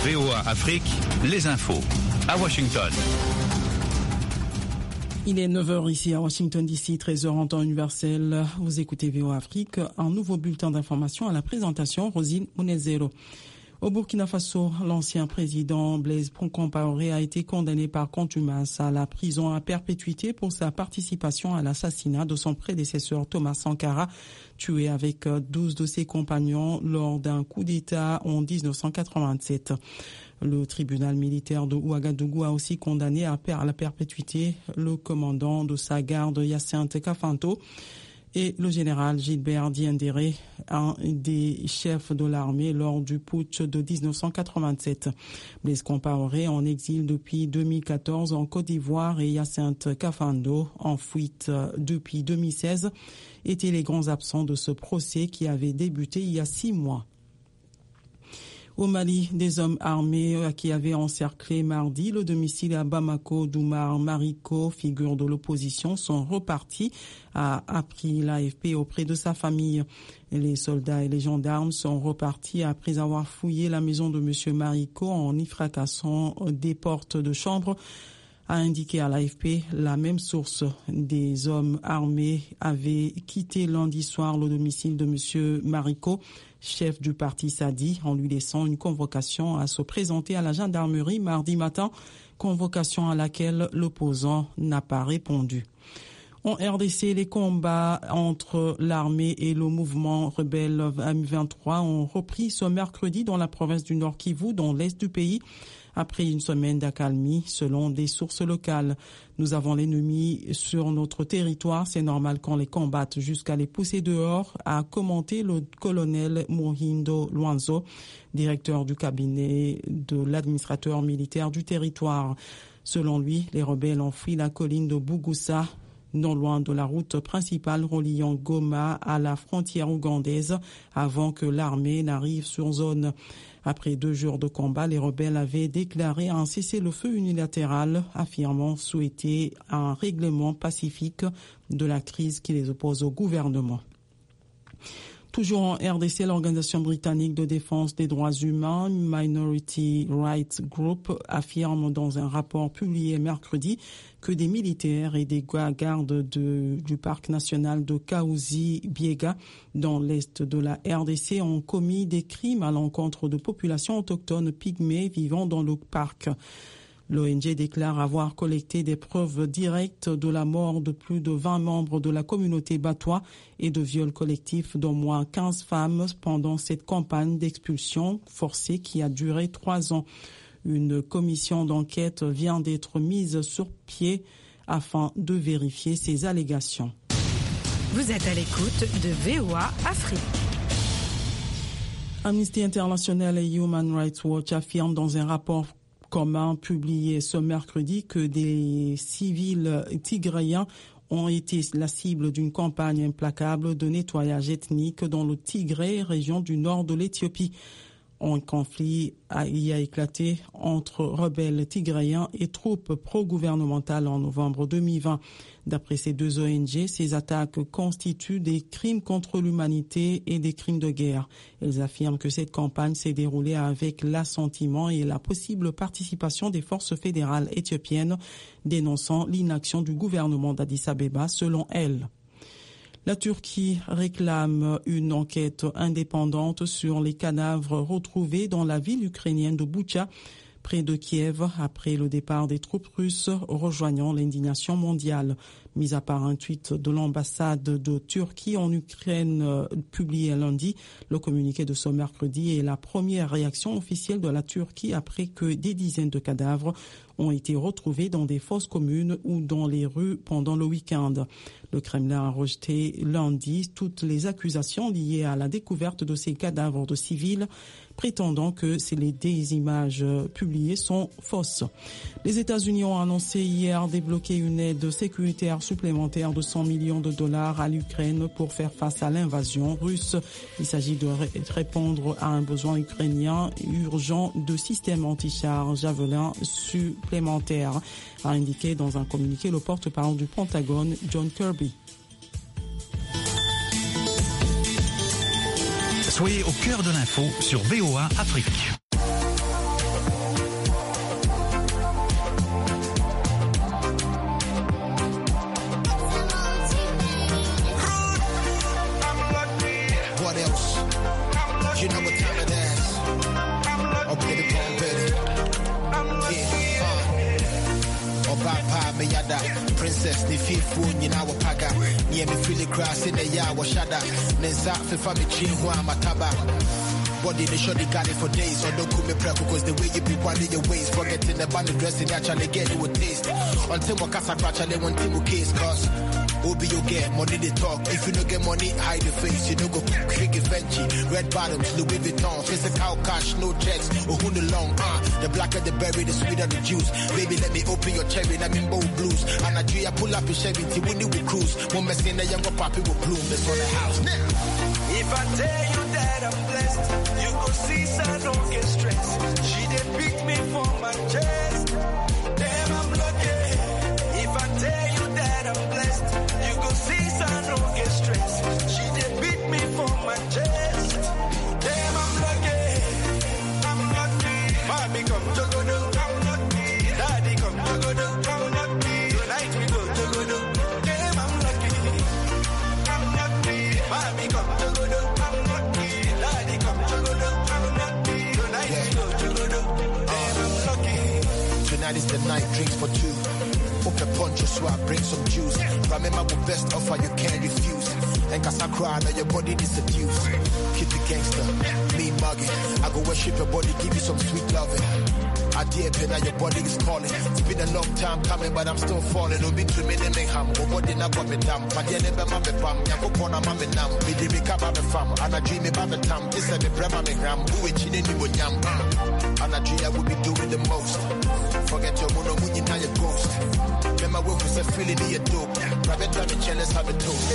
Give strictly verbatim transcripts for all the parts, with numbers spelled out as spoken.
V O A Afrique, les infos. À Washington. Il est neuf heures ici à Washington D C, treize heures en temps universel. Vous écoutez V O A Afrique, un nouveau bulletin d'information à la présentation, Rosine Mounezero. Au Burkina Faso, l'ancien président Blaise Compaoré a été condamné par contumace à la prison à perpétuité pour sa participation à l'assassinat de son prédécesseur Thomas Sankara, tué avec douze de ses compagnons lors d'un coup d'État en dix-neuf cent quatre-vingt-sept. Le tribunal militaire de Ouagadougou a aussi condamné à la perpétuité le commandant de sa garde Hyacinthe Kafanto et le général Gilbert Diendéré, un des chefs de l'armée lors du putsch de dix-neuf cent quatre-vingt-sept. Blaise Compaoré en exil depuis deux mille quatorze en Côte d'Ivoire et Hyacinthe Kafando en fuite depuis deux mille seize étaient les grands absents de ce procès qui avait débuté il y a six mois. Au Mali, des hommes armés qui avaient encerclé mardi le domicile à Bamako d'Oumar Mariko, figure de l'opposition, sont repartis, a appris l'A F P auprès de sa famille. Les soldats et les gendarmes sont repartis après avoir fouillé la maison de M. Mariko en y fracassant des portes de chambre, a indiqué à l'A F P. La même source. Des hommes armés avaient quitté lundi soir le domicile de M. Mariko, chef du parti Sadi, en lui laissant une convocation à se présenter à la gendarmerie mardi matin, convocation à laquelle l'opposant n'a pas répondu. En R D C, les combats entre l'armée et le mouvement rebelle M vingt-trois ont repris ce mercredi dans la province du Nord Kivu, dans l'est du pays, après une semaine d'accalmie, selon des sources locales. Nous avons l'ennemi sur notre territoire, c'est normal qu'on les combatte jusqu'à les pousser dehors, a commenté le colonel Muhindo Luanzo, directeur du cabinet de l'administrateur militaire du territoire. Selon lui, les rebelles ont fui la colline de Bugoussa, non loin de la route principale reliant Goma à la frontière ougandaise, avant que l'armée n'arrive sur zone. Après deux jours de combat, les rebelles avaient déclaré un cessez-le-feu unilatéral, affirmant souhaiter un règlement pacifique de la crise qui les oppose au gouvernement. Toujours en R D C, l'organisation britannique de défense des droits humains, Minority Rights Group, affirme dans un rapport publié mercredi que des militaires et des gardes de, du parc national de Kaouzi-Biega, dans l'est de la R D C, ont commis des crimes à l'encontre de populations autochtones pygmées vivant dans le parc. L'O N G déclare avoir collecté des preuves directes de la mort de plus de vingt membres de la communauté batois et de viols collectifs d'au moins quinze femmes pendant cette campagne d'expulsion forcée qui a duré trois ans. Une commission d'enquête vient d'être mise sur pied afin de vérifier ces allégations. Vous êtes à l'écoute de V O A Afrique. Amnesty International et Human Rights Watch affirment dans un rapport commun publié ce mercredi que des civils tigrayens ont été la cible d'une campagne implacable de nettoyage ethnique dans le Tigré, région du nord de l'Éthiopie. Un conflit a, y a éclaté entre rebelles tigrayens et troupes pro-gouvernementales en novembre deux mille vingt. D'après ces deux O N G, ces attaques constituent des crimes contre l'humanité et des crimes de guerre. Elles affirment que cette campagne s'est déroulée avec l'assentiment et la possible participation des forces fédérales éthiopiennes, dénonçant l'inaction du gouvernement d'Addis Abeba, selon elles. La Turquie réclame une enquête indépendante sur les cadavres retrouvés dans la ville ukrainienne de Boutcha, près de Kiev, après le départ des troupes russes, rejoignant l'indignation mondiale. Mis à part un tweet de l'ambassade de Turquie en Ukraine euh, publié lundi, le communiqué de ce mercredi est la première réaction officielle de la Turquie après que des dizaines de cadavres ont été retrouvés dans des fosses communes ou dans les rues pendant le week-end. Le Kremlin a rejeté lundi toutes les accusations liées à la découverte de ces cadavres de civils, prétendant que les des images publiées sont fausses. Les États-Unis ont annoncé hier débloquer une aide sécuritaire supplémentaire de cent millions de dollars à l'Ukraine pour faire face à l'invasion russe. Il s'agit de ré- répondre à un besoin ukrainien urgent de systèmes anti-chars Javelin supplémentaires, a indiqué dans un communiqué le porte-parole du Pentagone, John Kirby. Soyez au cœur de l'info sur V O A Afrique. shada. Princess, the fifth one, you know, paga. Near me, feel the grass in the yard, was shada. Mensa, for family, chin, who I'm a taba. Body, they sure they got it for days. So don't call me prep because the way you be winding your ways. Forgetting the band dressing, actually get it with taste. Until my casa crash, I want to case, cause. Obi you get money they talk. If you don't get money, hide the face. You don't go quick Venchi. Red bottoms, Louis Vuitton. Physical cash, no checks. Oh, who the long, ah. Uh, the blacker the berry, the sweeter the juice. Baby, let me open your cherry, let me bold blues. And I do ya pull up a Chevy, T-Winnie will cruise. One mess in the younger poppy will bloom. That's on the house now. If I tell you that I'm blessed, you go see, so I don't get stressed. She did beat me for my chest. Damn, I'm lucky. If I tell you that I'm blessed, you go see, so I don't get stressed. She did beat me for my chest. Damn, I'm lucky. I'm lucky. Mommy come jogodo, I'm lucky. Daddy come jogodo, I'm lucky. Tonight we go jogodo. Damn, I'm lucky. I'm lucky. Mommy come jogodo, I'm lucky. Daddy come jogodo, I'm lucky. Tonight we go jogodo. Damn, I'm lucky. Tonight is the night, drinks for two. Open poncho, so I bring some juice. Remember the best offer you can't refuse. And cause I cry, now your body is seduced. Keep the gangster, me mugging. I go worship your body, give you some sweet loving. I dare pay now your body is calling. It's been a long time coming, but I'm still falling. Don't be too many men ham. Go body na pop it down. My dear never mammy bam. Yanko pona mammy nam. Me de bika mammy fam. And I dream about the time. This is the brema me ram. Who is in any one yam. And I dream I will be doing the most. Forget your mono when you now your ghost. Remember when we said feeling the dope. Private time and jealous have a toast.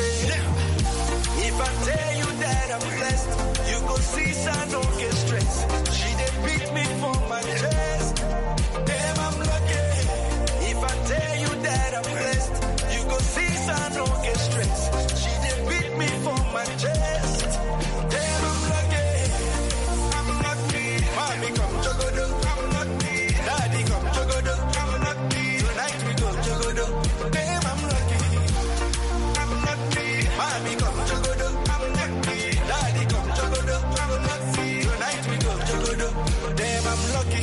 If I tell you that I'm blessed, you go see, so I don't get stressed. She did beat me for my chest. Damn, I'm lucky. If I tell you that I'm blessed, you go see, so I don't get stressed. She did beat me for my chest. Damn, I'm lucky. I'm lucky. Mommy come jogodo, I'm lucky. Daddy come jogodo, I'm lucky. Tonight we go jogodo. Damn, I'm lucky. I'm lucky. Mommy come jogodo, I'm lucky. Daddy come jogodo, I'm lucky. Tonight we go jogodo. Damn, I'm lucky.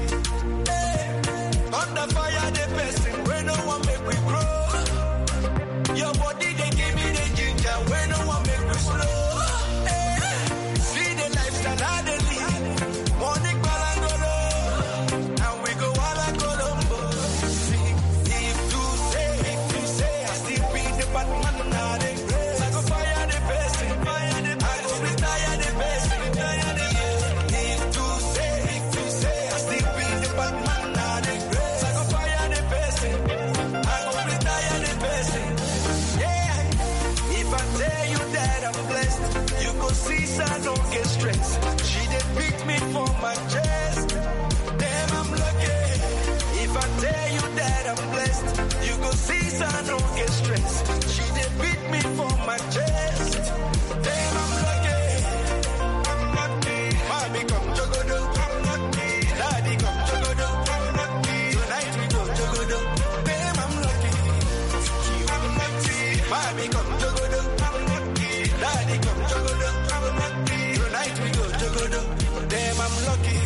Hey, under fire the person, where no one make we grow. Your body they give me the ginger, where no one make we slow. Hey, see the lifestyle I dey live. Morning balangolo, and we go all Colombo. See, if you say, if you say, I still be the Batman now. They I go fire the person, fire the I go retire the person, retire the If you say, if you say, I still be the Batman now. They I go fire the person, I go retire the person. Yeah, if I tell you that I'm blessed, you go see, so I don't get stressed. She did beat me for my chest. Damn, I'm lucky. If I tell you that I'm blessed, you go see, so I don't get stressed. She did beat me for my chest. Damn, I'm lucky. I'm lucky. Mommy come jogodo, I'm lucky. Daddy come jogodo, I'm lucky. Tonight we go jogodo. Damn, I'm lucky. I'm lucky. Mommy come jogodo, I'm lucky. Daddy come jogodo, I'm lucky. Tonight we go jogodo. Damn, I'm lucky.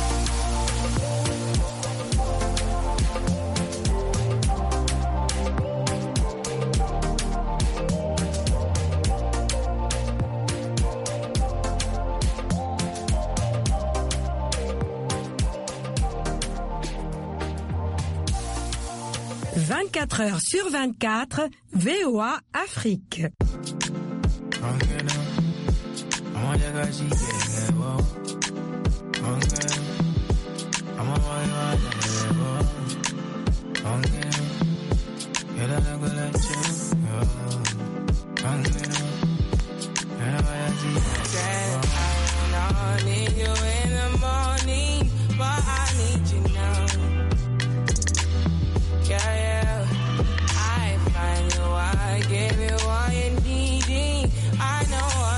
vingt-quatre heures sur vingt-quatre, V O A Afrique.